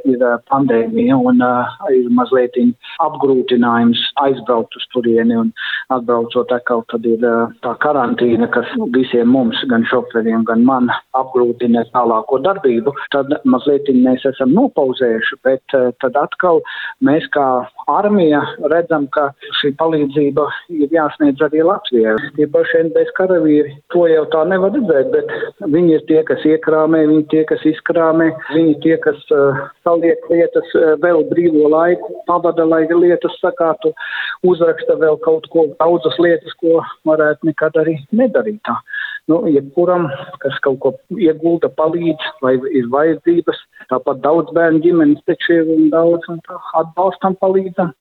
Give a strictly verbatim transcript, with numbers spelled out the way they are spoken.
ir pandēmija un uh, ir mazliet apgrūtinājums aizbraukt uz turieni un atbraucot atkal, tad ir uh, tā karantīna, kas visiem mums, gan šoferiem, gan man apgrūtina tālāko darbību. Tad mazliet mēs esam nopauzējuši, bet uh, tad atkal mēs kā armija redzam, ka šī palīdzība ir jāsniedz arī Latvijai. Tie paši N B S karavīri, to jau tā nevar redzēt, bet viņi ir tie, kas iekrāmē, viņi tie, kas izkrāmē, viņi tie, kas uh, saliek lietas, uh, vēl brīvo laiku pavada, lai lietas sakārtu, uzraksta vēl kaut ko, daudzas lietas, ko varētu nekad arī nedarīt tā. Nu, jebkuram, kas kaut ko iegulda, palīdz, vai ir vajadzības, tāpat daudz bērnu ģimenes taču ir un daudz un tā atbalstam palīdzam.